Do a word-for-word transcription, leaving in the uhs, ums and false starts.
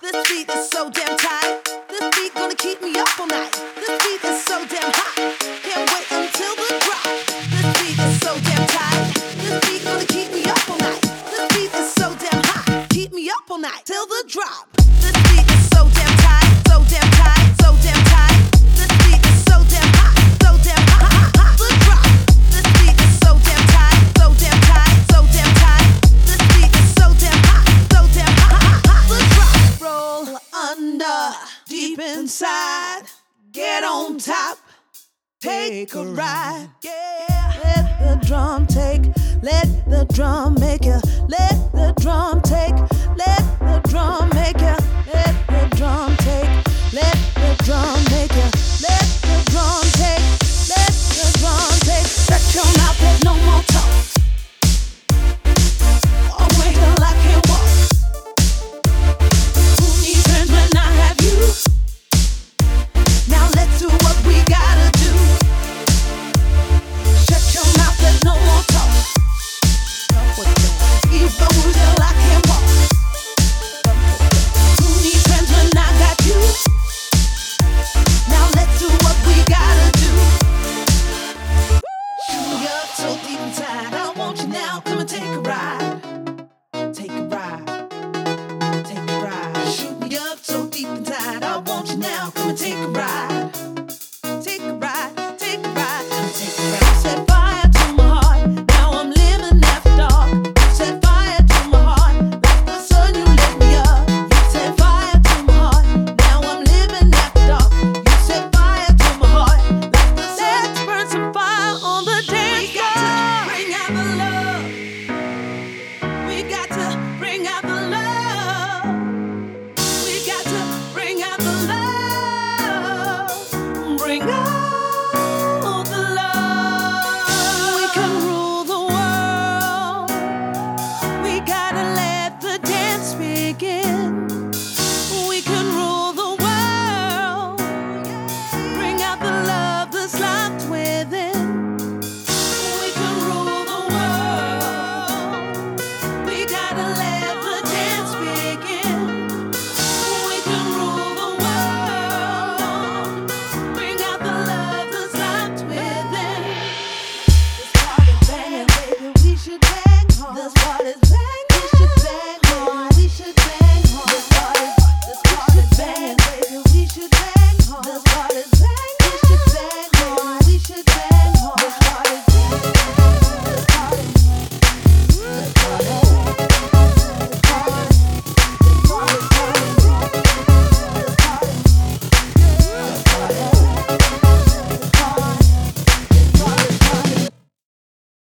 This beat is so damn tight. This beat gonna keep me up all night. This beat is so damn hot. Can't wait until the drop. This beat is so damn tight. This beat gonna keep me up all night. This beat is so damn hot. Keep me up all night till the drop. This beat is so damn tight. So damn tight. So damn tight. This beat is so damn hot. So damn hot. hot, hot. The drop. This beat is so damn tight. So damn tight. So damn tight. This beat is so damn hot. So damn hot. hot, hot. The drop. Roll under, deep inside. Get on top. Take a ride. Yeah. Let the drum take. Let the drum make you. Let the drum take. Let the drum make you.